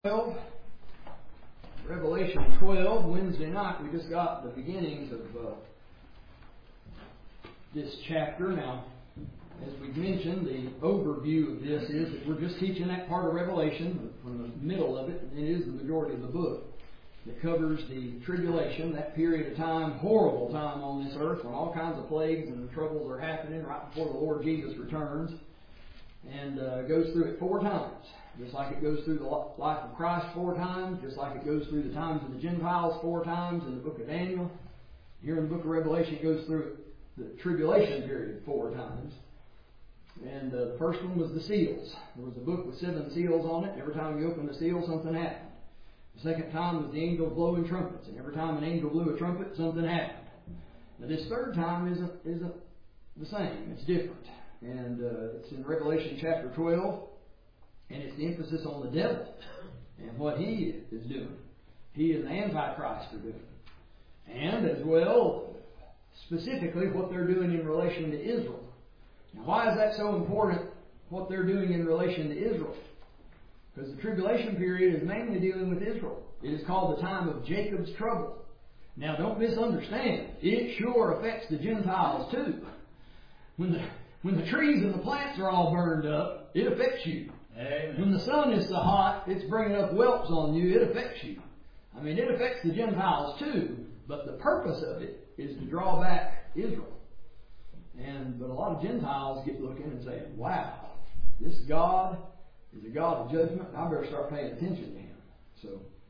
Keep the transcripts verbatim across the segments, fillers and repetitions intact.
twelve, Revelation twelve, Wednesday night, we just got the beginnings of uh, this chapter. Now, as we've mentioned, the overview of this is that we're just teaching that part of Revelation from the middle of it, and it is the majority of the book. It covers the tribulation, that period of time, horrible time on this earth, when all kinds of plagues and troubles are happening right before the Lord Jesus returns, and uh, goes through it four times. Just like it goes through the life of Christ four times, just like it goes through the times of the Gentiles four times in the book of Daniel. Here in the book of Revelation, it goes through the tribulation period four times. And uh, the first one was the seals. There was a book with seven seals on it. Every time you opened the seal, something happened. The second time was the angel blowing trumpets. And every time an angel blew a trumpet, something happened. Now this third time isn't, isn't the same. It's different. And uh, it's in Revelation chapter twelve. And it's the emphasis on the devil and what he is doing. He and the Antichrist are doing. And as well, specifically what they're doing in relation to Israel. Now why is that so important, what they're doing in relation to Israel? Because the tribulation period is mainly dealing with Israel. It is called the time of Jacob's trouble. Now don't misunderstand. It sure affects the Gentiles too. When the, when the trees and the plants are all burned up, it affects you. Amen. When the sun is so hot, it's bringing up whelps on you, it affects you. I mean, it affects the Gentiles too, but the purpose of it is to draw back Israel. And but a lot of Gentiles get looking and say, wow, this God is a God of judgment, I better start paying attention to Him. So,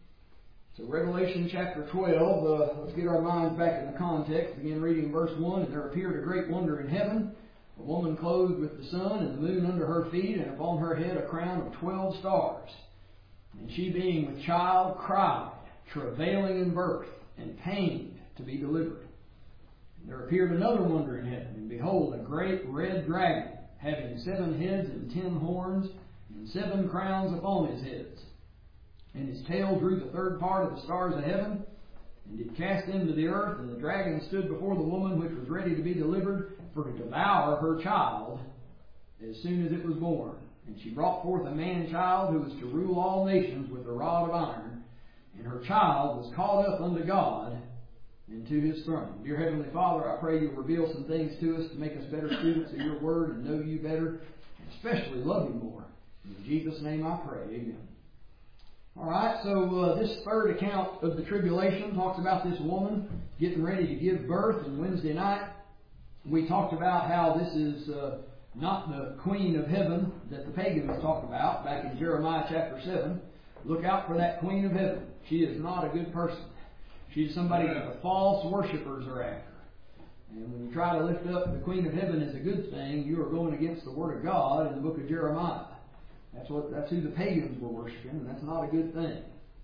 so Revelation chapter twelve, uh, let's get our minds back in the context. Begin reading verse one. And there appeared a great wonder in heaven, a woman clothed with the sun and the moon under her feet, and upon her head a crown of twelve stars. And she, being with child, cried, travailing in birth, and pained to be delivered. And there appeared another wonder in heaven, and behold, a great red dragon, having seven heads and ten horns, and seven crowns upon his heads. And his tail drew the third part of the stars of heaven, and did cast them to the earth. And the dragon stood before the woman which was ready to be delivered, for to devour her child as soon as it was born. And she brought forth a man-child, who was to rule all nations with a rod of iron. And her child was caught up unto God and to His throne. Dear Heavenly Father, I pray You'll reveal some things to us to make us better students of Your Word and know You better, and especially love You more. In Jesus' name I pray. Amen. Alright, so uh, this third account of the tribulation talks about this woman getting ready to give birth. And Wednesday night we talked about how this is uh, not the Queen of Heaven that the pagans talk about back in Jeremiah chapter seven. Look out for that Queen of Heaven. She is not a good person. She's somebody that the false worshippers are after. And when you try to lift up the Queen of Heaven as a good thing, you are going against the Word of God in the book of Jeremiah. That's what. That's who the pagans were worshiping, and that's not a good thing.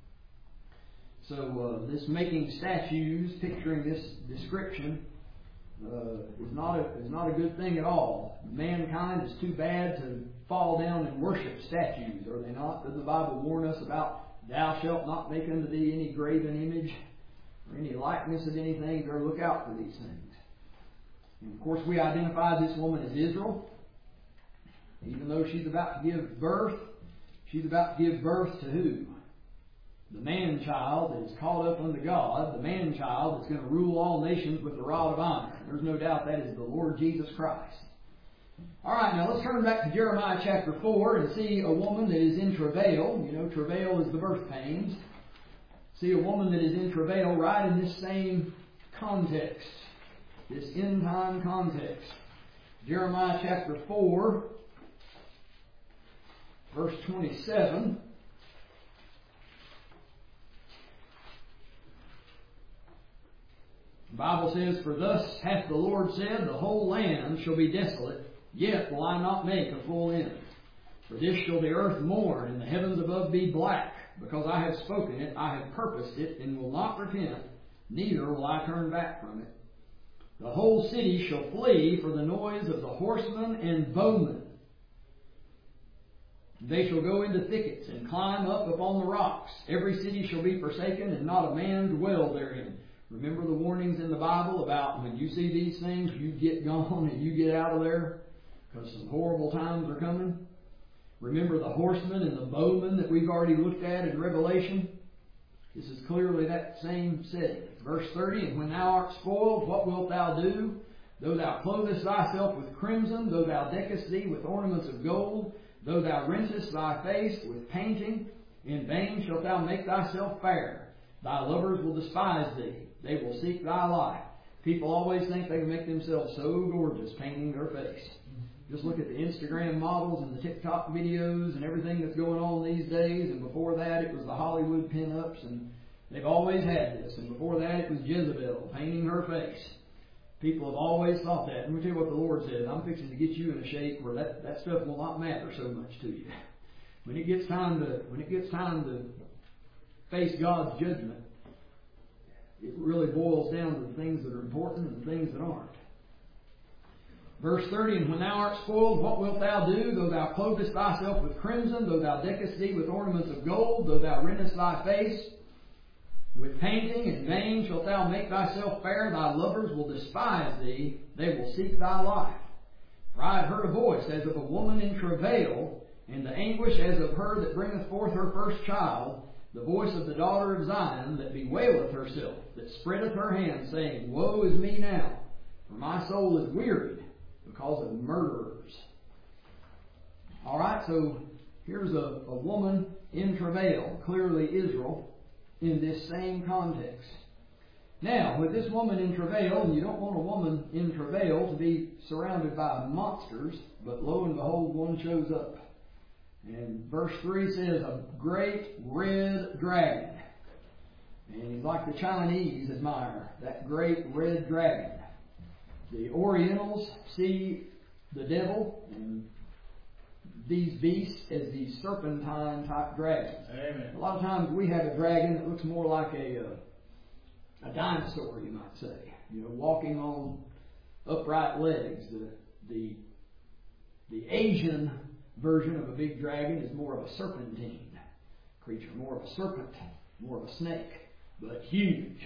So uh, this making statues, picturing this description, uh, is not a is not a good thing at all. Mankind is too bad to fall down and worship statues, are they not? Doesn't the Bible warn us about thou shalt not make unto thee any graven image or any likeness of anything? Or look out for these things. And of course, we identify this woman as Israel. Even though she's about to give birth, she's about to give birth to who? The man-child that is caught up unto God, the man-child that's going to rule all nations with a rod of iron. There's no doubt that is the Lord Jesus Christ. Alright, now let's turn back to Jeremiah chapter four and see a woman that is in travail. You know, travail is the birth pains. See a woman that is in travail right in this same context, this end-time context. Jeremiah chapter four, verse twenty-seven. The Bible says, For thus hath the Lord said, the whole land shall be desolate, yet will I not make a full end. For this shall the earth mourn, and the heavens above be black, because I have spoken it, I have purposed it, and will not repent, neither will I turn back from it. The whole city shall flee for the noise of the horsemen and bowmen. They shall go into thickets and climb up upon the rocks. Every city shall be forsaken, and not a man dwell therein. Remember the warnings in the Bible about when you see these things, you get gone and you get out of there, because some horrible times are coming. Remember the horsemen and the bowmen that we've already looked at in Revelation? This is clearly that same setting. Verse thirty, and when thou art spoiled, what wilt thou do? Though thou clothest thyself with crimson, though thou deckest thee with ornaments of gold, though thou rentest thy face with painting, in vain shalt thou make thyself fair. Thy lovers will despise thee. They will seek thy life. People always think they can make themselves so gorgeous painting their face. Just look at the Instagram models and the TikTok videos and everything that's going on these days. And before that, it was the Hollywood pinups, and they've always had this. And before that, it was Jezebel painting her face. People have always thought that. Let me tell you what the Lord says. I'm fixing to get you in a shape where that, that stuff will not matter so much to you. When it gets time to when it gets time to face God's judgment, it really boils down to the things that are important and the things that aren't. Verse thirty, and when thou art spoiled, what wilt thou do? Though thou clothest thyself with crimson, though thou deckest thee with ornaments of gold, though thou rentest thy face with painting, in vain shalt thou make thyself fair. Thy lovers will despise thee. They will seek thy life. For I have heard a voice as of a woman in travail, and the anguish as of her that bringeth forth her first child, the voice of the daughter of Zion, that bewaileth herself, that spreadeth her hands, saying, Woe is me now, for my soul is wearied because of murderers. Alright, so here's a, a woman in travail, clearly Israel, in this same context. Now, with this woman in travail, and you don't want a woman in travail to be surrounded by monsters, but lo and behold, one shows up. And verse three says, a great red dragon. And he's like the Chinese admire that great red dragon. The Orientals see the devil and these beasts as these serpentine type dragons. Amen. A lot of times we have a dragon that looks more like a uh, a dinosaur, you might say. You know, walking on upright legs. The the the Asian version of a big dragon is more of a serpentine creature, more of a serpent, more of a snake, but huge.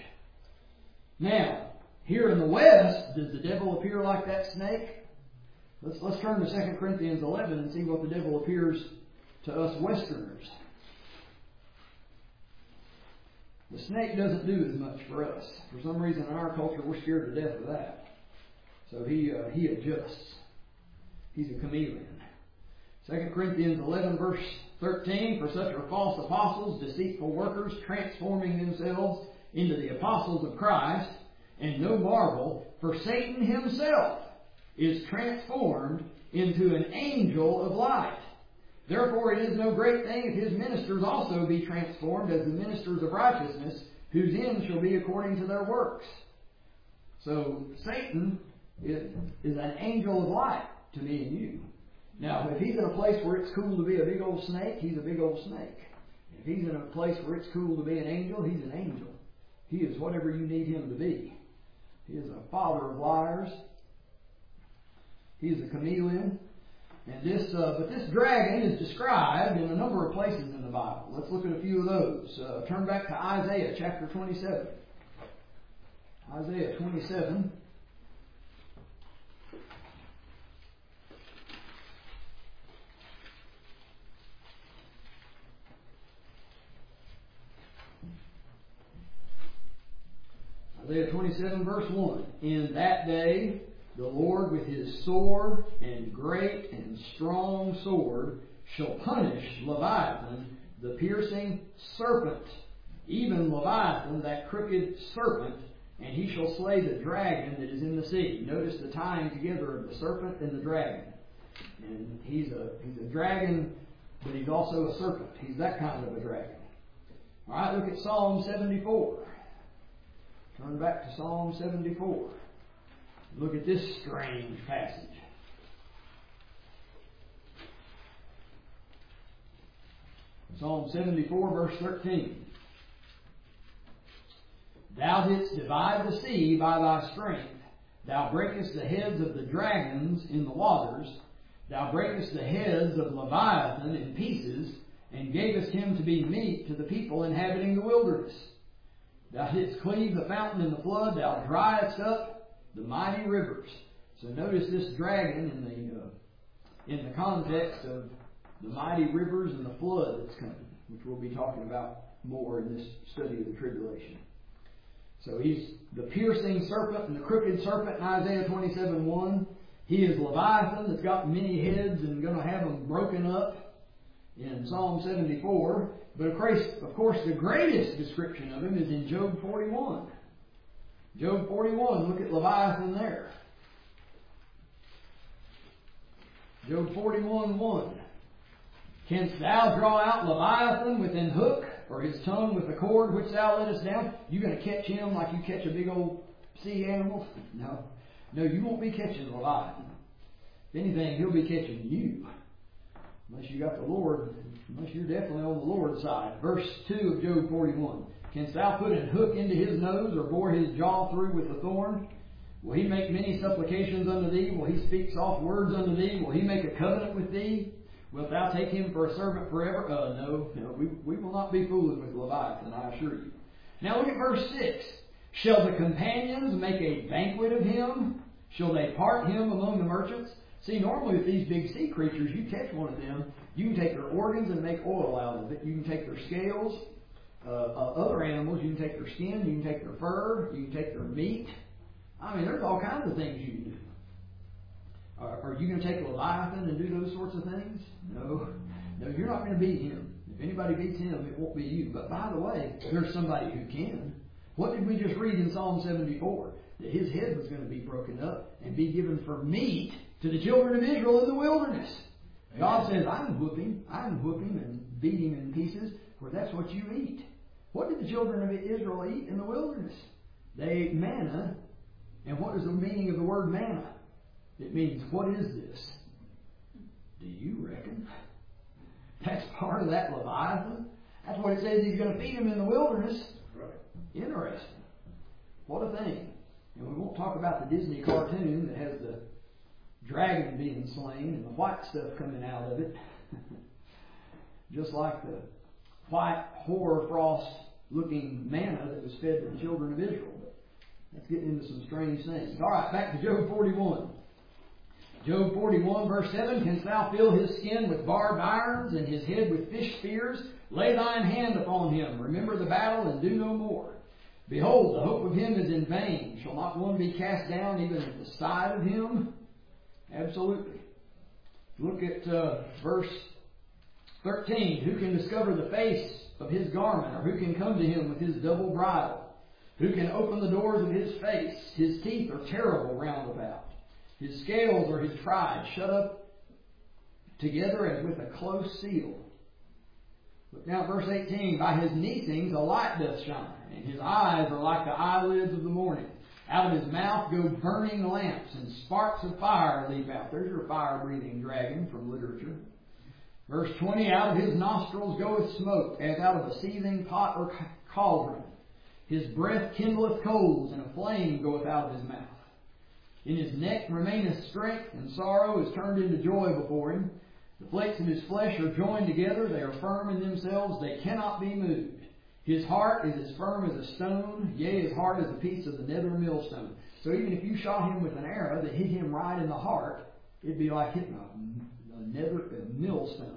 Now, here in the West, does the devil appear like that snake? Let's let's turn to Second Corinthians eleven and see what the devil appears to us Westerners. The snake doesn't do as much for us. For some reason in our culture we're scared to death of that. So he uh, he adjusts. He's a chameleon. Second Corinthians eleven verse thirteen, for such are false apostles, deceitful workers, transforming themselves into the apostles of Christ. And no marvel, for Satan himself is transformed into an angel of light. Therefore it is no great thing if his ministers also be transformed as the ministers of righteousness, whose end shall be according to their works. So Satan is, is an angel of light to me and you. Now, if he's in a place where it's cool to be a big old snake, he's a big old snake. If he's in a place where it's cool to be an angel, he's an angel. He is whatever you need him to be. He is a father of liars. He is a chameleon. And this, uh, but this dragon is described in a number of places in the Bible. Let's look at a few of those. Uh, turn back to Isaiah chapter twenty-seven. Isaiah twenty-seven. Isaiah twenty-seven verse one. In that day the Lord with his sore and great and strong sword shall punish Leviathan, the piercing serpent, even Leviathan, that crooked serpent, and he shall slay the dragon that is in the sea. Notice the tying together of the serpent and the dragon. And he's a he's a dragon, but he's also a serpent. He's that kind of a dragon. All right, look at Psalm seventy-four. Turn back to Psalm seventy-four. Look at this strange passage. Psalm seventy-four verse thirteen. Thou didst divide the sea by thy strength. Thou breakest the heads of the dragons in the waters. Thou breakest the heads of Leviathan in pieces, and gavest him to be meat to the people inhabiting the wilderness. Thou didst cleave the fountain in the flood. Thou driedst up the mighty rivers. So notice this dragon in the uh, in the context of the mighty rivers and the flood that's coming, which we'll be talking about more in this study of the tribulation. So he's the piercing serpent and the crooked serpent in Isaiah twenty-seven one. He is Leviathan that's got many heads and going to have them broken up in Psalm seventy-four. But of course, of course, the greatest description of him is in Job forty-one. Job forty-one, look at Leviathan there. Job forty-one one. Canst thou draw out Leviathan with an hook, or his tongue with a cord which thou lettest down? You going to catch him like you catch a big old sea animal? No. No, you won't be catching Leviathan. If anything, he'll be catching you. Unless you got the Lord, unless you're definitely on the Lord's side. Verse two of Job forty-one. Canst thou put an hook into his nose, or bore his jaw through with a thorn? Will he make many supplications unto thee? Will he speak soft words unto thee? Will he make a covenant with thee? Wilt thou take him for a servant forever? Uh, no, no, we, we will not be fooling with Leviathan, I assure you. Now look at verse six. Shall the companions make a banquet of him? Shall they part him among the merchants? See, normally with these big sea creatures, you catch one of them, you can take their organs and make oil out of it. You can take their scales. Uh, uh, other animals, you can take their skin, you can take their fur, you can take their meat. I mean, there's all kinds of things you can do. Are, are you going to take Leviathan and do those sorts of things? No. No, you're not going to beat him. If anybody beats him, it won't be you. But by the way, there's somebody who can. What did we just read in Psalm seventy-four? That his head was going to be broken up and be given for meat to the children of Israel in the wilderness. God says, I can whoop him. I can whoop him and beat him in pieces, for that's what you eat. What did the children of Israel eat in the wilderness? They ate manna. And what is the meaning of the word manna? It means, what is this? Do you reckon? That's part of that Leviathan? That's what it says he's going to feed them in the wilderness. Right. Interesting. What a thing. And we won't talk about the Disney cartoon that has the dragon being slain and the white stuff coming out of it. Just like the white hoarfrost looking manna that was fed to the children of Israel. But that's getting into some strange things. All right, back to Job forty-one. Job forty-one, verse seven. Canst thou fill his skin with barbed irons, and his head with fish spears? Lay thine hand upon him. Remember the battle, and do no more. Behold, the hope of him is in vain. Shall not one be cast down even at the side of him? Absolutely. Look at uh, verse thirteen. Who can discover the face of his garment, or who can come to him with his double bridle? Who can open the doors of his face? His teeth are terrible round about. His scales are his pride, shut up together as with a close seal. Look now at verse eighteen. By his neesings a light doth shine, and his eyes are like the eyelids of the morning. Out of his mouth go burning lamps, and sparks of fire leap out. There's your fire-breathing dragon from literature. Verse twenty. Out of his nostrils goeth smoke, as out of a seething pot or cauldron. His breath kindleth coals, and a flame goeth out of his mouth. In his neck remaineth strength, and sorrow is turned into joy before him. The flakes of his flesh are joined together, they are firm in themselves, they cannot be moved. His heart is as firm as a stone, yea, as hard as a piece of the nether millstone. So even if you shot him with an arrow that hit him right in the heart, it'd be like hitting a, a nether a millstone.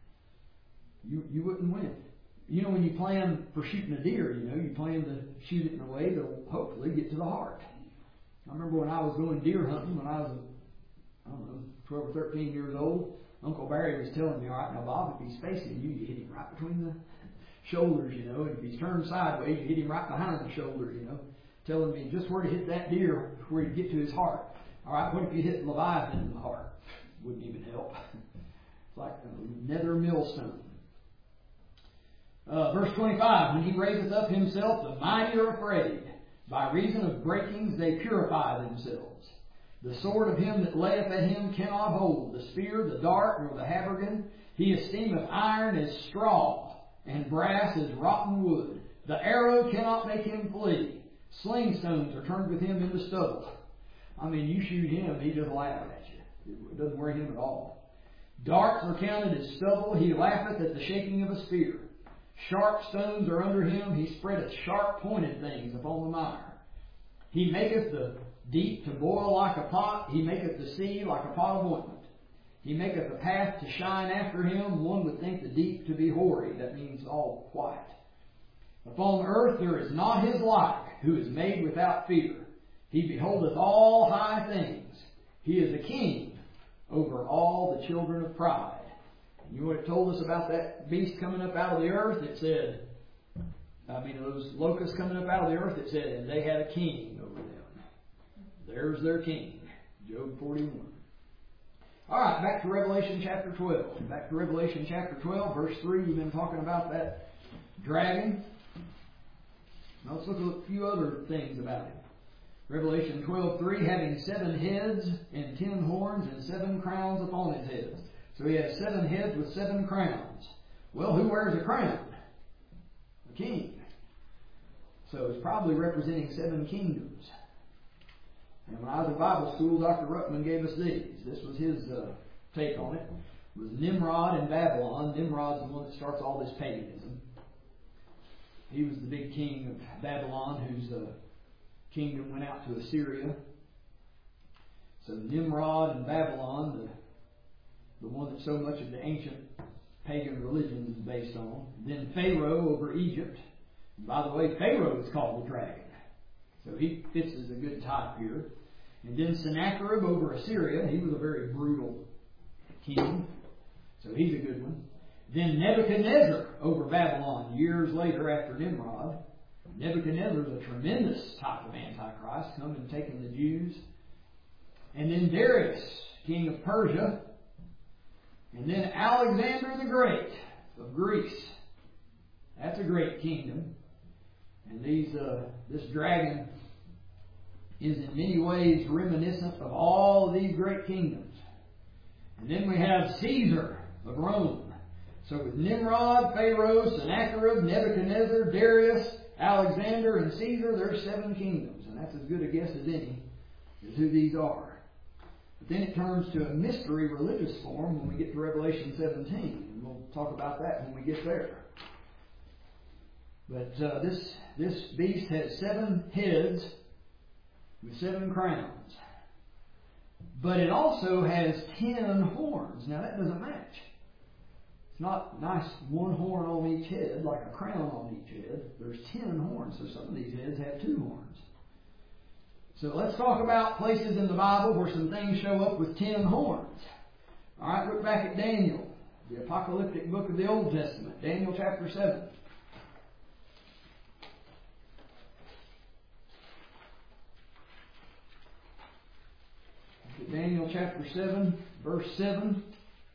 You you wouldn't win. You know, when you plan for shooting a deer, you know, you plan to shoot it in a way that'll hopefully get to the heart. I remember when I was going deer hunting, when I was, I don't know, twelve or thirteen years old, Uncle Barry was telling me, all right, now Bob, if he's facing you, you hit him right between the shoulders, you know, and if he's turned sideways, you hit him right behind the shoulder, you know, telling me just where to hit that deer, where to get to his heart. All right, what if you hit Leviathan in the heart? Wouldn't even help. It's like a nether millstone. Uh, verse twenty-five, when he raiseth up himself, the mighty are afraid. By reason of breakings they purify themselves. The sword of him that layeth at him cannot hold, the spear, the dart, nor the habergeon. He esteemeth iron as straw, and brass as rotten wood. The arrow cannot make him flee. Sling stones are turned with him into stubble. I mean, you shoot him, he just laughs at you. It doesn't worry him at all. Darts are counted as stubble. He laugheth at the shaking of a spear. Sharp stones are under him. He spreadeth sharp-pointed things upon the mire. He maketh the deep to boil like a pot. He maketh the sea like a pot of ointment. He maketh a path to shine after him. One would think the deep to be hoary. That means all quiet. Upon earth there is not his like, who is made without fear. He beholdeth all high things. He is a king over all the children of pride. You know what it told us about that beast coming up out of the earth? It said, I mean, those locusts coming up out of the earth, it said, and they had a king over them. There's their king. Job forty-one. All right, back to Revelation chapter twelve. Back to Revelation chapter twelve, verse three. We've been talking about that dragon. Now let's look at a few other things about him. Revelation twelve three, having seven heads and ten horns and seven crowns upon his heads. So he has seven heads with seven crowns. Well, who wears a crown? A king. So it's probably representing seven kingdoms. And when I was in Bible school, Doctor Ruckman gave us these. This was his uh, take on it. It was Nimrod and Babylon. Nimrod's the one that starts all this paganism. He was the big king of Babylon, whose uh, kingdom went out to Assyria. So Nimrod and Babylon, the, the one that so much of the ancient pagan religions is based on. Then Pharaoh over Egypt. And by the way, Pharaoh is called the dragon. So he fits as a good type here. And then Sennacherib over Assyria. He was a very brutal king. So he's a good one. Then Nebuchadnezzar over Babylon years later after Nimrod. Nebuchadnezzar is a tremendous type of Antichrist, come and taking the Jews. And then Darius, king of Persia. And then Alexander the Great of Greece. That's a great kingdom. And these, uh, this dragon is in many ways reminiscent of all of these great kingdoms. And then we have Caesar of Rome. So with Nimrod, Pharaoh, Sennacherib, Nebuchadnezzar, Darius, Alexander, and Caesar, there's seven kingdoms. And that's as good a guess as any as who these are. But then it turns to a mystery religious form when we get to Revelation seventeen. And we'll talk about that when we get there. But uh, this this beast has seven heads with seven crowns. But it also has ten horns. Now that doesn't match. It's not nice one horn on each head, like a crown on each head. There's ten horns, so some of these heads have two horns. So let's talk about places in the Bible where some things show up with ten horns. Alright, look back at Daniel, the apocalyptic book of the Old Testament, Daniel chapter seven. Look at Daniel chapter seven, verse seven.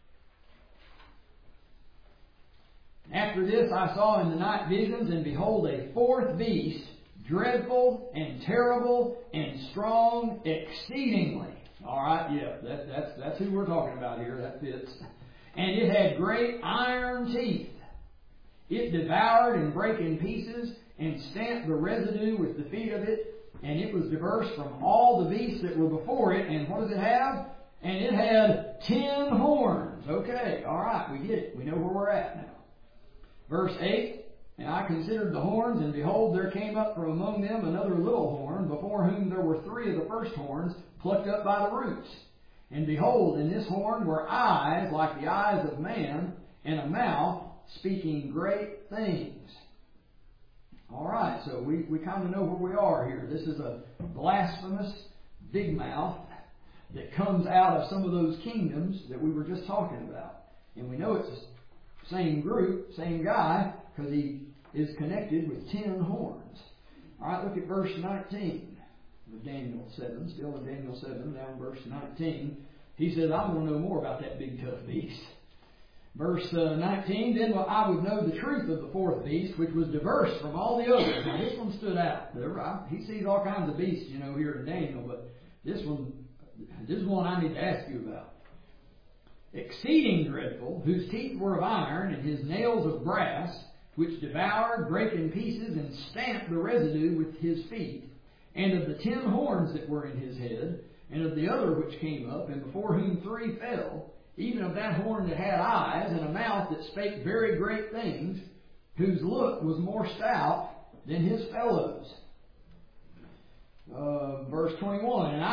After this I saw in the night visions, and behold, a fourth beast, dreadful and terrible and strong exceedingly. All right, yeah, that, that's that's who we're talking about here. That fits. And it had great iron teeth. It devoured and brake in pieces and stamped the residue with the feet of it. And it was diverse from all the beasts that were before it. And what does it have? And it had ten horns. Okay, all right, we get it. We know where we're at now. Verse eight, and I considered the horns, and behold, there came up from among them another little horn, before whom there were three of the first horns plucked up by the roots. And behold, in this horn were eyes like the eyes of man, and a mouth speaking great things. All right, so we, we kind of know where we are here. This is a blasphemous big mouth that comes out of some of those kingdoms that we were just talking about. And we know it's the same group, same guy, because he is connected with ten horns. All right, look at verse nineteen of Daniel seven. Still in Daniel seven, down verse nineteen. He says, I want to know more about that big tough beast. Verse uh, nineteen, then I would know the truth of the fourth beast, which was diverse from all the others. Now this one stood out. He sees all kinds of beasts, you know, here in Daniel, but this one, this is one I need to ask you about. Exceeding dreadful, whose teeth were of iron, and his nails of brass, which devoured, brake in pieces, and stamped the residue with his feet, and of the ten horns that were in his head, and of the other which came up, and before whom three fell, even of that horn that had eyes, and a mouth that spake very great things, whose look was more stout than his fellows. Uh, verse twenty-one, and I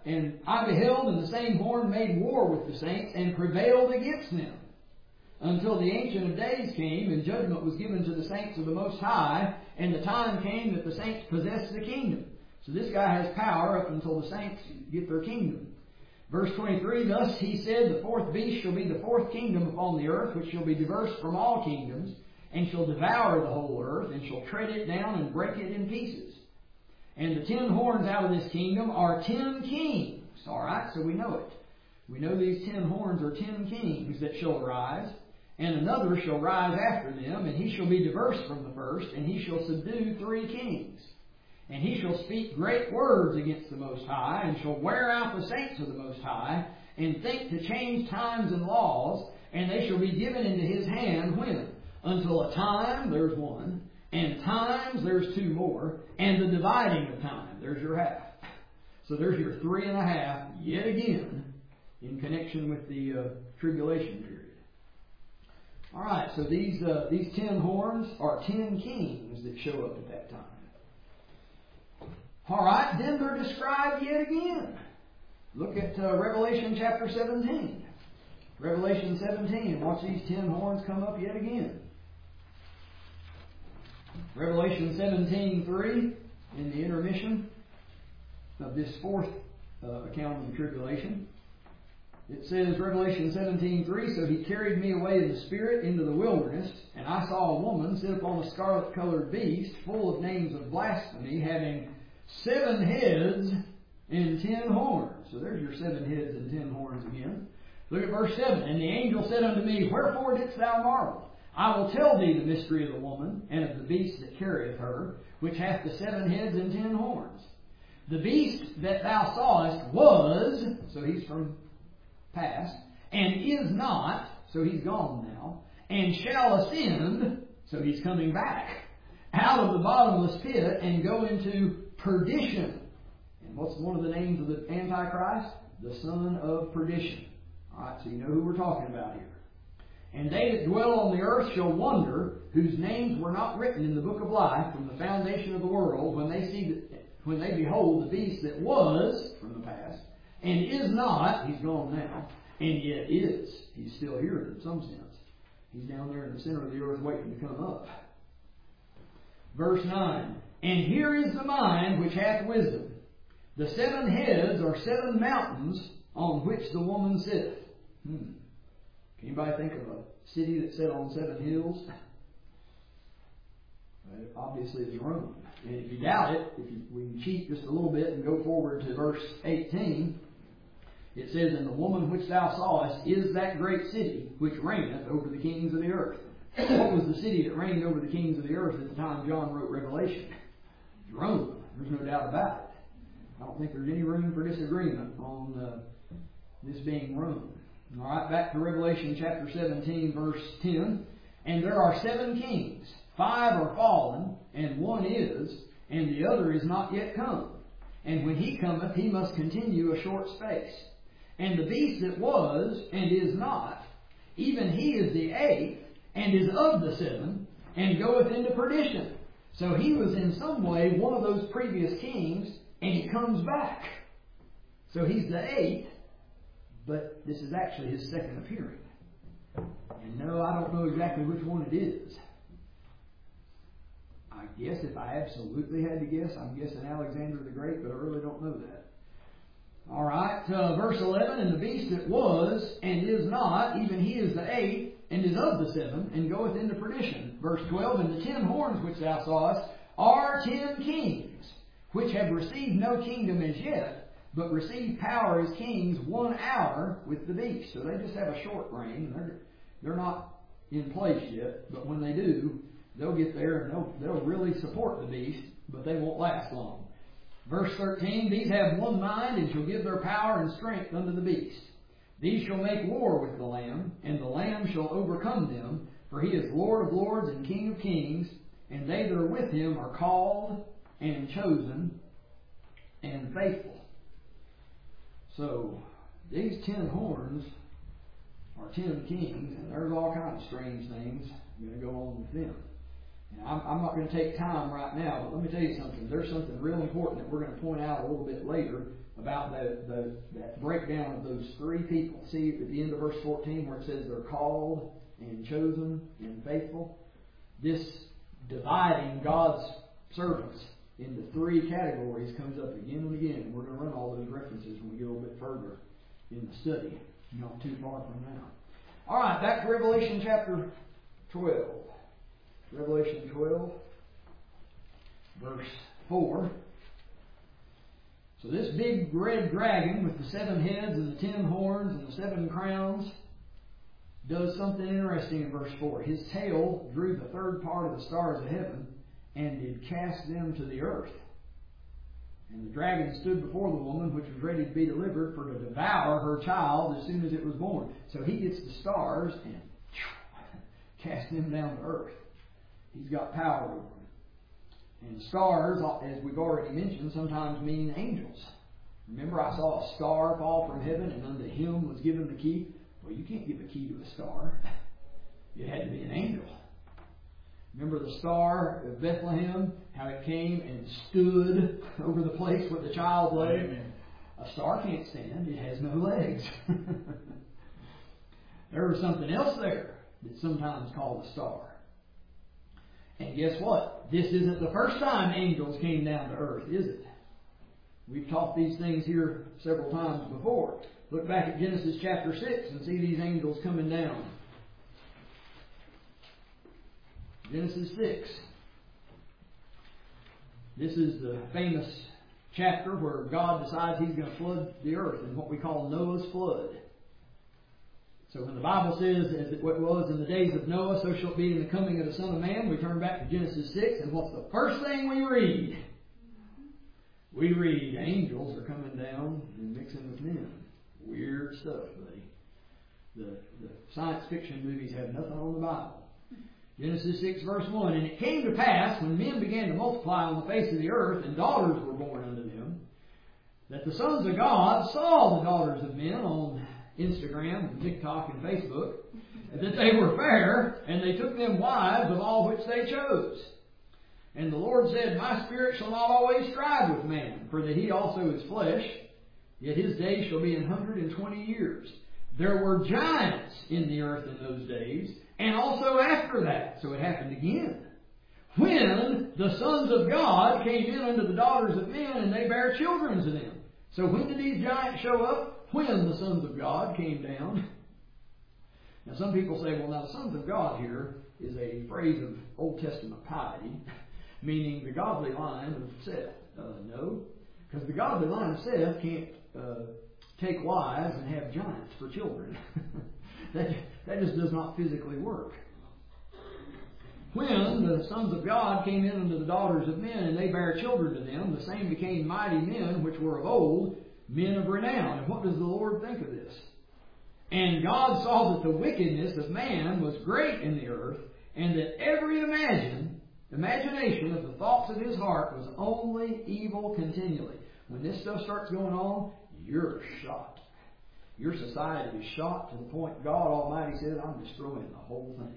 And I beheld, and the same horn made war with the saints, and prevailed against them, until the Ancient of Days came, and judgment was given to the saints of the Most High, and the time came that the saints possessed the kingdom. So this guy has power up until the saints get their kingdom. Verse twenty-three, thus he said, the fourth beast shall be the fourth kingdom upon the earth, which shall be diverse from all kingdoms, and shall devour the whole earth, and shall tread it down and break it in pieces. And the ten horns out of this kingdom are ten kings. Alright, so we know it. We know these ten horns are ten kings that shall arise, and another shall rise after them, and he shall be diverse from the first, and he shall subdue three kings. And he shall speak great words against the Most High, and shall wear out the saints of the Most High, and think to change times and laws, and they shall be given into his hand when? Until a time, there's one, and times, there's two more, and the dividing of time, there's your half. So there's your three and a half, yet again, in connection with the uh, tribulation period. Alright, so these, uh, these ten horns are ten kings that show up at that time. Alright, then they're described yet again. Look at uh, Revelation chapter seventeen. Revelation seventeen, watch these ten horns come up yet again. Revelation seventeen three, in the intermission of this fourth uh, account of the tribulation. It says, Revelation seventeen three, so he carried me away in the Spirit into the wilderness, and I saw a woman sit upon a scarlet-colored beast, full of names of blasphemy, having seven heads and ten horns. So there's your seven heads and ten horns again. Look at verse seven. And the angel said unto me, wherefore didst thou marvel? I will tell thee the mystery of the woman, and of the beast that carrieth her, which hath the seven heads and ten horns. The beast that thou sawest was, so he's from past, and is not, so he's gone now, and shall ascend, so he's coming back, out of the bottomless pit and go into perdition. And what's one of the names of the Antichrist? The son of perdition. Alright, so you know who we're talking about here. And they that dwell on the earth shall wonder, whose names were not written in the book of life from the foundation of the world, when they see the, when they behold the beast that was from the past, and is not, he's gone now, and yet is. He's still here in some sense. He's down there in the center of the earth waiting to come up. Verse nine. And here is the mind which hath wisdom. The seven heads are seven mountains on which the woman sitteth. Hmm. Can anybody think of a city that sat on seven hills? Well, obviously it's Rome. And if you doubt it, if you, we can cheat just a little bit and go forward to verse eighteen, it says, and the woman which thou sawest is that great city which reigneth over the kings of the earth. What was the city that reigned over the kings of the earth at the time John wrote Revelation? Rome. There's no doubt about it. I don't think there's any room for disagreement on uh, this being Rome. All right, back to Revelation chapter seventeen, verse ten. And there are seven kings. Five are fallen, and one is, and the other is not yet come. And when he cometh, he must continue a short space. And the beast that was, and is not, even he is the eighth, and is of the seven, and goeth into perdition. So he was in some way one of those previous kings, and he comes back. So he's the eighth, but this is actually his second appearing. And no, I don't know exactly which one it is. I guess if I absolutely had to guess, I'm guessing Alexander the Great, but I really don't know that. Alright, uh, verse eleven, and the beast that was, and is not, even he is the eighth, and is of the seven, and goeth into perdition. Verse twelve, and the ten horns which thou sawest are ten kings, which have received no kingdom as yet, but receive power as kings one hour with the beast. So they just have a short reign. They're, they're not in place yet, but when they do, they'll get there and they'll, they'll really support the beast, but they won't last long. Verse thirteen, these have one mind, and shall give their power and strength unto the beast. These shall make war with the Lamb, and the Lamb shall overcome them, for he is Lord of lords and King of kings, and they that are with him are called and chosen and faithful. So, these ten horns are ten kings, and there's all kinds of strange things going to go on with them. And I'm, I'm not going to take time right now, but let me tell you something. There's something real important that we're going to point out a little bit later about the, the, that breakdown of those three people. See at the end of verse fourteen where it says they're called and chosen and faithful. This dividing God's servants into three categories comes up again and again. We're going to run all those references when we get a little bit further in the study, not too far from now. All right, back to Revelation chapter twelve. Revelation twelve, verse four. So this big red dragon with the seven heads and the ten horns and the seven crowns does something interesting in verse four. His tail drew the third part of the stars of heaven and did cast them to the earth. And the dragon stood before the woman which was ready to be delivered for to devour her child as soon as it was born. So he gets the stars and cast them down to earth. He's got power over them. And stars, as we've already mentioned, sometimes mean angels. Remember, I saw a star fall from heaven, and unto him was given the key. Well, you can't give a key to a star. It had to be an angel. Remember the star of Bethlehem, how it came and stood over the place where the child lay? Amen. A star can't stand. It has no legs. There was something else there that's sometimes called a star. And guess what? This isn't the first time angels came down to earth, is it? We've taught these things here several times before. Look back at Genesis chapter six and see these angels coming down. Genesis six. This is the famous chapter where God decides He's going to flood the earth in what we call Noah's flood. So when the Bible says, as it was in the days of Noah, so shall it be in the coming of the Son of Man, we turn back to Genesis six, and what's the first thing we read? We read angels are coming down and mixing with men. Weird stuff, buddy. The, the science fiction movies have nothing on the Bible. Genesis six verse one, and it came to pass, when men began to multiply on the face of the earth, and daughters were born unto them, that the sons of God saw the daughters of men on Instagram and TikTok and Facebook, that they were fair, and they took them wives of all which they chose. And the Lord said, My spirit shall not always strive with man, for that he also is flesh, yet his days shall be an hundred and twenty years. There were giants in the earth in those days, and also after that. So it happened again. When the sons of God came in unto the daughters of men, and they bare children to them. So when did these giants show up? When the sons of God came down. Now some people say, well, now the sons of God here is a phrase of Old Testament piety, meaning the godly line of Seth. Uh, no, because the godly line of Seth can't uh, take wives and have giants for children. that, that just does not physically work. When the sons of God came in unto the daughters of men, and they bare children to them, the same became mighty men which were of old, men of renown. And what does the Lord think of this? And God saw that the wickedness of man was great in the earth, and that every imagine, imagination of the thoughts of his heart was only evil continually. When this stuff starts going on, you're shot. Your society is shot to the point God Almighty says, I'm destroying the whole thing.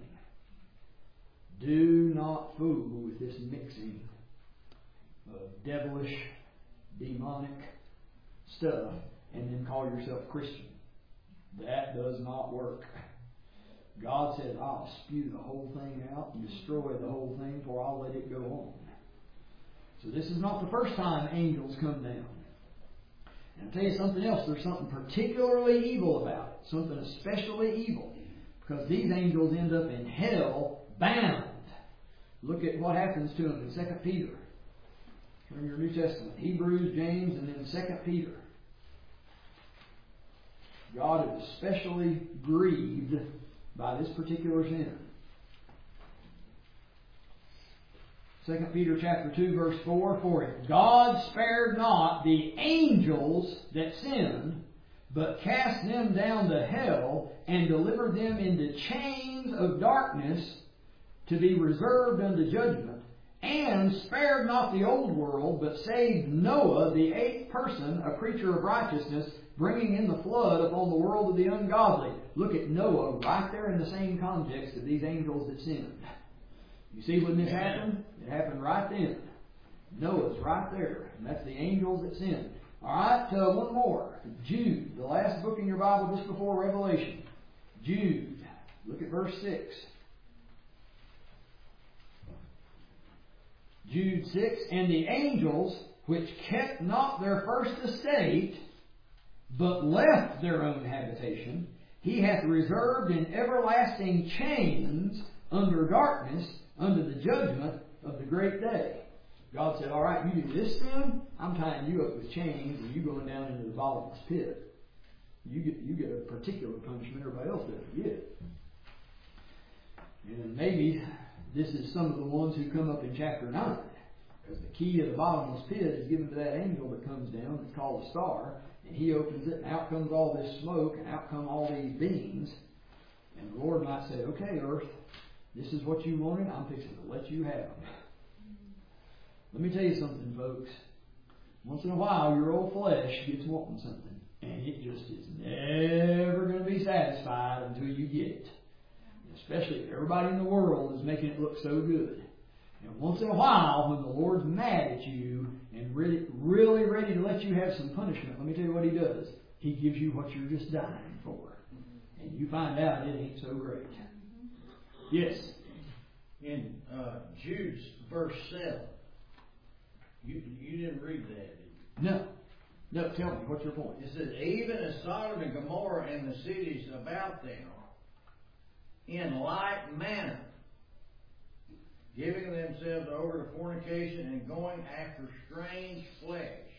Do not fool with this mixing of devilish, demonic stuff and then call yourself Christian. That does not work. God said, I'll spew the whole thing out and destroy the whole thing before I'll let it go on. So this is not the first time angels come down. And I'll tell you something else. There's something particularly evil about it. Something especially evil. Because these angels end up in hell bound. Look at what happens to them in Second Peter. From your New Testament. Hebrews, James, and then Second Peter. God is especially grieved by this particular sin. Second Peter chapter two, verse four, For if God spared not the angels that sinned, but cast them down to hell, and delivered them into chains of darkness, to be reserved unto judgment, and spared not the old world, but saved Noah, the eighth person, a creature of righteousness, bringing in the flood upon the world of the ungodly. Look at Noah right there in the same context of these angels that sinned. You see when this happened? It happened right then. Noah's right there. And that's the angels that sinned. Alright, uh, one more. Jude, the last book in your Bible just before Revelation. Jude. Look at verse six. Jude six. And the angels which kept not their first estate, but left their own habitation, he hath reserved in everlasting chains under darkness, under the judgment of the great day. God said, all right, you do this sin, I'm tying you up with chains, and you going down into the bottomless pit. You get you get a particular punishment everybody else doesn't get. And maybe this is some of the ones who come up in chapter nine. Because the key of the bottomless pit is given to that angel that comes down, it's called a star, and he opens it, and out comes all this smoke, and out come all these beings. And the Lord might say, okay, earth, this is what you wanted, I'm fixing to let you have them. Let me tell you something, folks. Once in a while, your old flesh gets wanting something, and it just is never going to be satisfied until you get it. Especially if everybody in the world is making it look so good. And once in a while, when the Lord's mad at you and really, really ready to let you have some punishment, let me tell you what He does. He gives you what you're just dying for. And you find out it ain't so great. Yes? In uh, Jude's verse seven, you, you didn't read that, did you? No. No, tell me, what's your point? It says, even as Sodom and Gomorrah and the cities about them, in like manner, giving themselves over to fornication and going after strange flesh,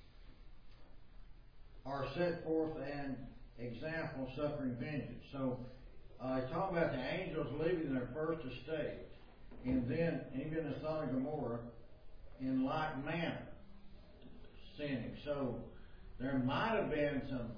are set forth an example suffering vengeance. So, uh, talk about the angels leaving their first estate, and then even as Sodom and Gomorrah, in like manner, sinning. So, there might have been some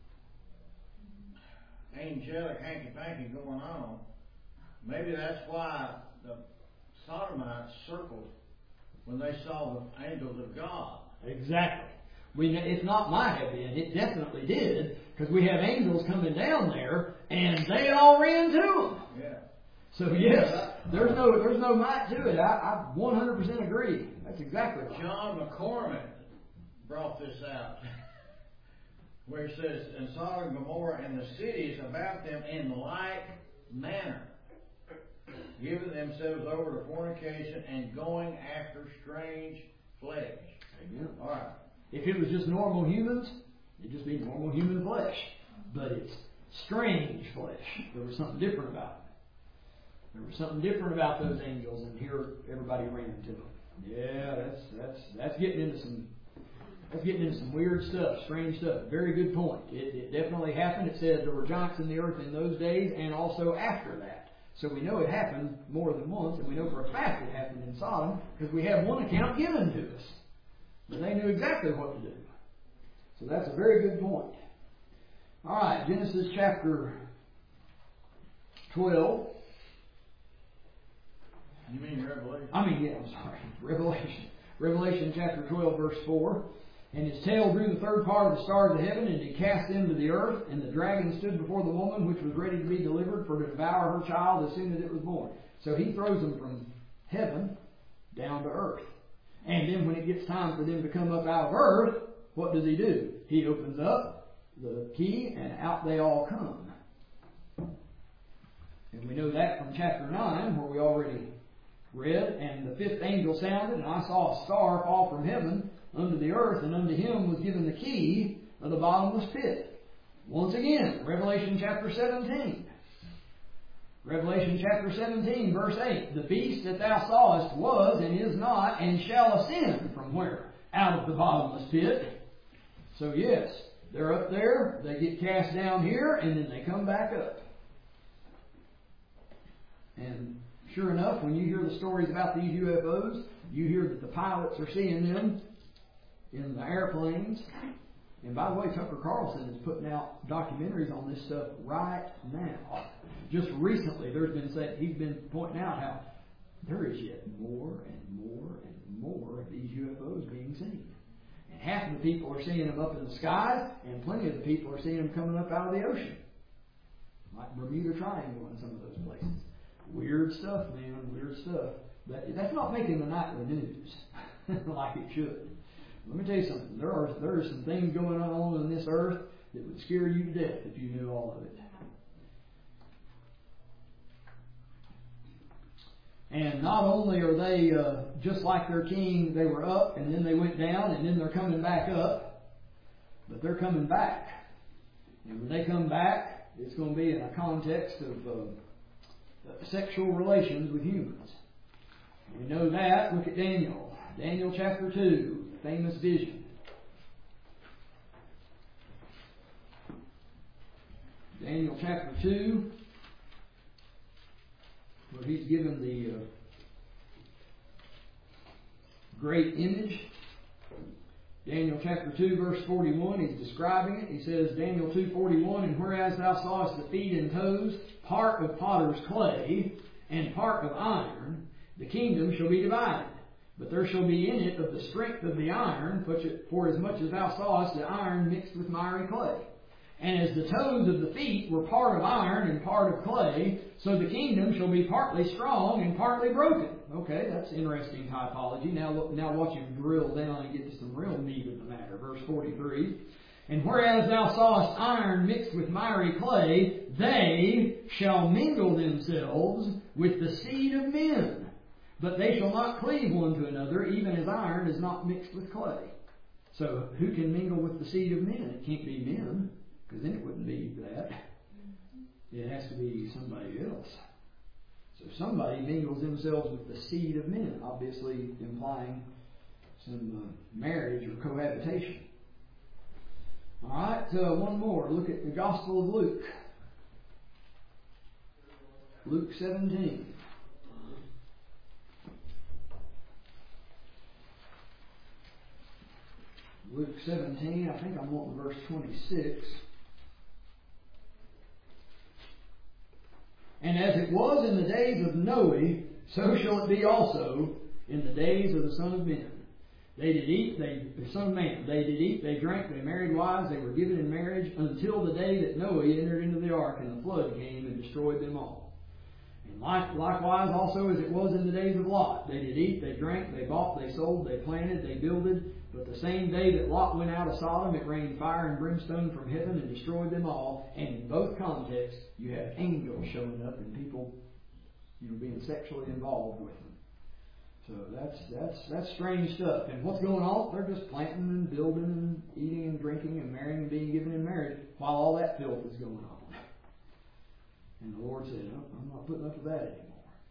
angelic hanky-panky going on. Maybe that's why the Sodomites circled when they saw the angels of God. Exactly. We, it's not might have been. It definitely did, because we have angels coming down there, and they all ran to them. Yeah. So yes, there's no there's no might to it. I, I one hundred percent agree. That's exactly right. John McCormick brought this out, where it says, and Sodom and Gomorrah and the cities about them in like manner, giving themselves over to fornication and going after strange flesh. Amen. All right. If it was just normal humans, it'd just be normal human flesh. But it's strange flesh. There was something different about it. There was something different about those angels, and here everybody ran to them. Yeah, that's that's that's getting into some that's getting into some weird stuff, strange stuff. Very good point. It, it definitely happened. It says there were giants in the earth in those days, and also after that. So we know it happened more than once, and we know for a fact it happened in Sodom because we have one account given to us. And they knew exactly what to do. So that's a very good point. All right, Genesis chapter twelve. You mean Revelation? I mean, yeah, I'm sorry. Revelation. Revelation chapter twelve, verse four. And his tail drew the third part of the stars of heaven, and he cast them to the earth. And the dragon stood before the woman, which was ready to be delivered, for to devour her child as soon as it was born. So he throws them from heaven down to earth. And then when it gets time for them to come up out of earth, what does he do? He opens up the key, and out they all come. And we know that from chapter nine, where we already read, and the fifth angel sounded, and I saw a star fall from heaven unto the earth, and unto him was given the key of the bottomless pit. Once again, Revelation chapter seventeen. Revelation chapter seventeen, verse eight. The beast that thou sawest was, and is not, and shall ascend from where? Out of the bottomless pit. So yes, they're up there, they get cast down here, and then they come back up. And sure enough, when you hear the stories about these U F Os, you hear that the pilots are seeing them in the airplanes. And by the way, Tucker Carlson is putting out documentaries on this stuff right now. Just recently, there's been said, he's been pointing out how there is yet more and more and more of these U F Os being seen. And half of the people are seeing them up in the skies, and plenty of the people are seeing them coming up out of the ocean. Like Bermuda Triangle and some of those places. Weird stuff, man. Weird stuff. But that's not making the nightly news like it should. Let me tell you something. There are there are some things going on on this earth that would scare you to death if you knew all of it. And not only are they uh, just like their king, they were up and then they went down and then they're coming back up, but they're coming back. And when they come back, it's going to be in a context of uh, sexual relations with humans. We know that. Look at Daniel. Daniel chapter two, famous vision. Daniel chapter two, where he's given the uh, great image. Daniel chapter two, verse forty-one, he's describing it. He says, Daniel two forty-one, and whereas thou sawest the feet and toes, part of potter's clay, and part of iron, the kingdom shall be divided. But there shall be in it of the strength of the iron, for as much as thou sawest the iron mixed with miry clay. And as the toes of the feet were part of iron and part of clay, so the kingdom shall be partly strong and partly broken. Okay, that's interesting typology. Now, look, now watch him drill down and get to some real meat of the matter. Verse forty-three. And whereas thou sawest iron mixed with miry clay, they shall mingle themselves with the seed of men. But they shall not cleave one to another, even as iron is not mixed with clay. So who can mingle with the seed of men? It can't be men, because then it wouldn't be that. It has to be somebody else. So somebody mingles themselves with the seed of men, obviously implying some uh, marriage or cohabitation. All right, uh, one more. Look at the Gospel of Luke. Luke seventeen. Luke seventeen, I think I'm wanting verse twenty-six. And as it was in the days of Noe, so shall it be also in the days of the Son of Men. They did eat, they, the Son of Man, they did eat, they drank, they married wives, they were given in marriage until the day that Noe entered into the ark and the flood came and destroyed them all. And like, likewise also as it was in the days of Lot, they did eat, they drank, they bought, they sold, they planted, they builded. But the same day that Lot went out of Sodom, it rained fire and brimstone from heaven and destroyed them all. And in both contexts, you have angels showing up and people, you know, being sexually involved with them. So that's that's that's strange stuff. And what's going on? They're just planting and building and eating and drinking and marrying and being given in marriage while all that filth is going on. And the Lord said, no, I'm not putting up with that anymore.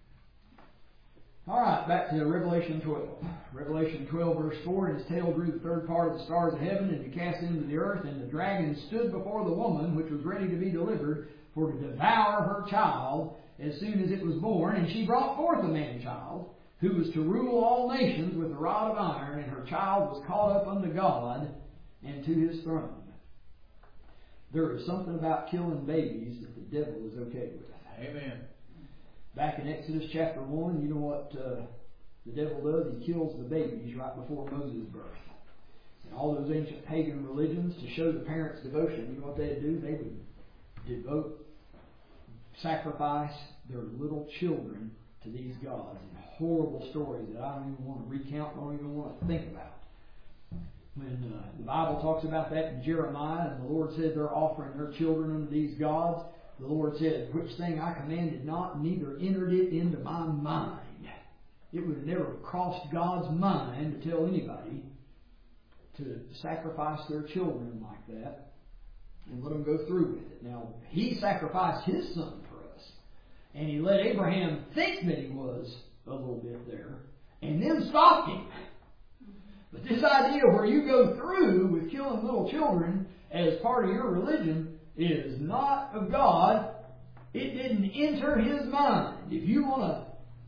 All right, back to Revelation twelve. Revelation twelve, verse four, and his tail drew the third part of the stars of heaven, and he cast it into the earth, and the dragon stood before the woman, which was ready to be delivered, for to devour her child as soon as it was born. And she brought forth a man-child, who was to rule all nations with a rod of iron, and her child was caught up unto God and to his throne. There is something about killing babies that the devil is okay with. Amen. Back in Exodus chapter one, you know what uh, the devil does? He kills the babies right before Moses' birth. And all those ancient pagan religions, to show the parents' devotion, you know what they'd do? They would devote, sacrifice their little children to these gods. And horrible stories that I don't even want to recount, don't even want to think about. When uh, the Bible talks about that in Jeremiah, and the Lord said they're offering their children unto these gods, the Lord said, which thing I commanded not, neither entered it into my mind. It would have never crossed God's mind to tell anybody to sacrifice their children like that and let them go through with it. Now, He sacrificed His Son for us, and He let Abraham think that he was a little bit there, and then stopped him. But this idea where you go through with killing little children as part of your religion is not of God. It didn't enter His mind. If you want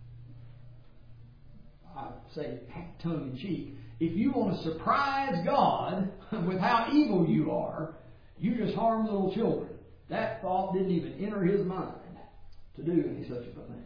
to, I say tongue in cheek, if you want to surprise God with how evil you are, you just harm little children. That thought didn't even enter His mind to do any such a thing.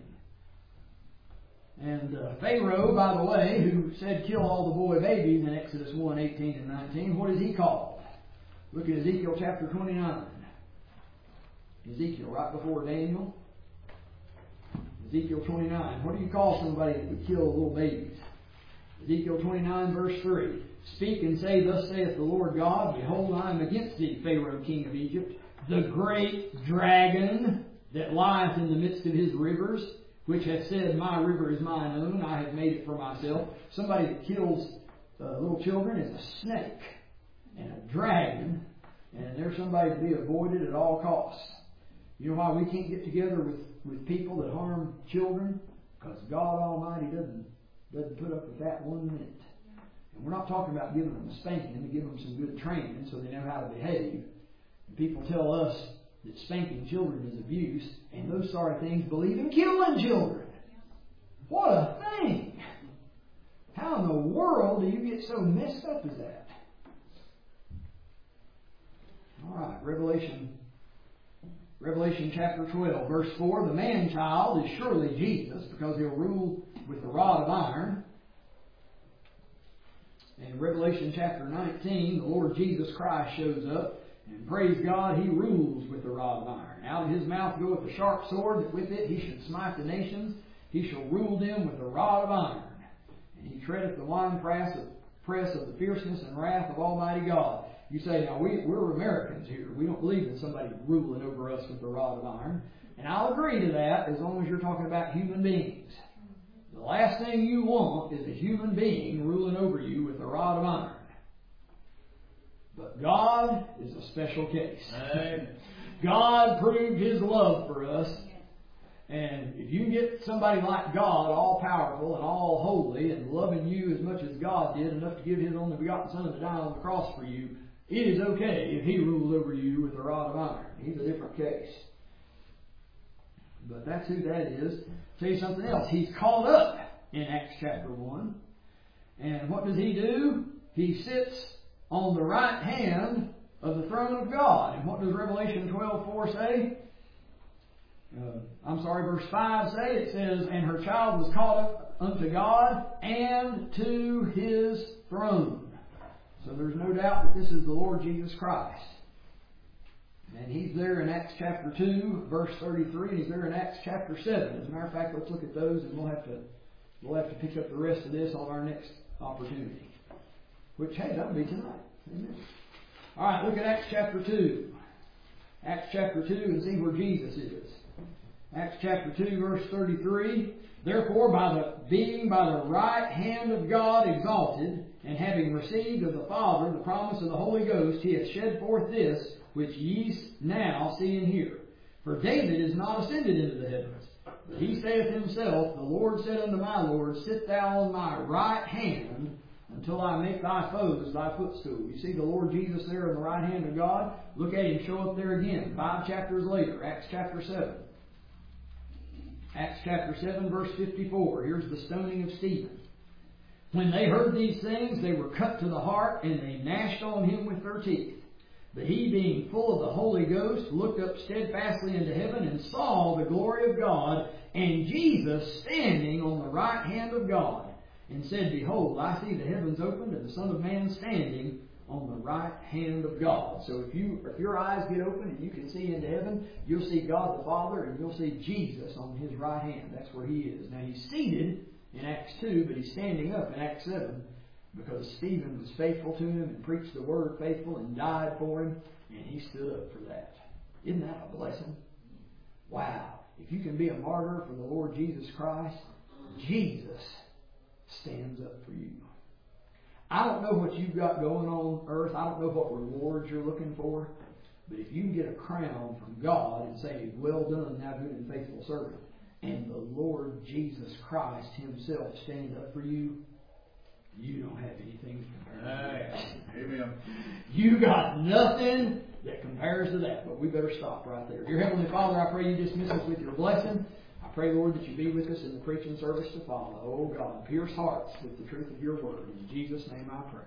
And uh, Pharaoh, by the way, who said kill all the boy babies in Exodus one, eighteen and nineteen, what is he called? Look at Ezekiel chapter twenty-nine. Ezekiel, right before Daniel. Ezekiel twenty-nine. What do you call somebody that would kill little babies? Ezekiel twenty-nine, verse three. Speak and say, Thus saith the Lord God, Behold, I am against thee, Pharaoh, king of Egypt, the great dragon that lieth in the midst of his rivers, which hath said, My river is mine own, I have made it for myself. Somebody that kills uh, little children is a snake and a dragon, and they're somebody to be avoided at all costs. You know why we can't get together with, with people that harm children? Because God Almighty doesn't, doesn't put up with that one minute. And we're not talking about giving them a spanking, to give them some good training so they know how to behave. And people tell us that spanking children is abuse, and those sorry things believe in killing children. What a thing! How in the world do you get so messed up as that? All right, Revelation, Revelation chapter twelve, verse four. The man-child is surely Jesus, because he'll rule with the rod of iron. In Revelation chapter nineteen, the Lord Jesus Christ shows up, and praise God, He rules with the rod of iron. Out of His mouth goeth a sharp sword, that with it He should smite the nations. He shall rule them with the rod of iron. And He treadeth the winepress of, press of the fierceness and wrath of Almighty God. You say, now we, we're Americans here. We don't believe in somebody ruling over us with the rod of iron. And I'll agree to that as long as you're talking about human beings. The last thing you want is a human being ruling over you with a rod of iron. But God is a special case. Amen. God proved His love for us. And if you can get somebody like God, all powerful and all holy, and loving you as much as God did, enough to give His only begotten Son to die on the cross for you, it is okay if He rules over you with a rod of iron. He's a different case. But that's who that is. I'll tell you something else. He's caught up in Acts chapter one. And what does He do? He sits on the right hand of the throne of God. And what does Revelation twelve four say? Uh, I'm sorry, verse five say, it says, And her child was caught up unto God and to His throne. So there's no doubt that this is the Lord Jesus Christ. And He's there in Acts chapter two, verse thirty-three, and He's there in Acts chapter seven. As a matter of fact, let's look at those, and we'll have to we'll have to pick up the rest of this on our next opportunity. Which, hey, that'll be tonight. Amen. All right, look at Acts chapter two. Acts chapter two, and see where Jesus is. Acts chapter two, verse thirty-three. Therefore, by the being by the right hand of God exalted, and having received of the Father the promise of the Holy Ghost, He hath shed forth this, which ye now see and hear. For David is not ascended into the heavens, but he saith himself, The Lord said unto my Lord, Sit thou on my right hand, until I make thy foes thy footstool. You see the Lord Jesus there on the right hand of God? Look at Him show up there again, five chapters later, Acts chapter seven. Acts chapter seven, verse fifty-four. Here's the stoning of Stephen. When they heard these things, they were cut to the heart, and they gnashed on him with their teeth. But he, being full of the Holy Ghost, looked up steadfastly into heaven, and saw the glory of God, and Jesus standing on the right hand of God, and said, Behold, I see the heavens opened, and the Son of Man standing on the right hand of God. So if you if your eyes get open and you can see into heaven, you'll see God the Father, and you'll see Jesus on His right hand. That's where He is. Now He's seated in Acts two, but He's standing up in Acts seven, because Stephen was faithful to Him and preached the Word faithful and died for Him, and he stood up for that. Isn't that a blessing? Wow. If you can be a martyr for the Lord Jesus Christ, Jesus stands up for you. I don't know what you've got going on earth. I don't know what rewards you're looking for. But if you can get a crown from God and say, Well done, thou good and faithful servant, and the Lord Jesus Christ Himself stand up for you, you don't have anything to compare to that. Amen. You got nothing that compares to that. But we better stop right there. Dear Heavenly Father, I pray You dismiss us with Your blessing. I pray, Lord, that You be with us in the preaching service to follow. Oh God, pierce hearts with the truth of Your Word. In Jesus' name I pray.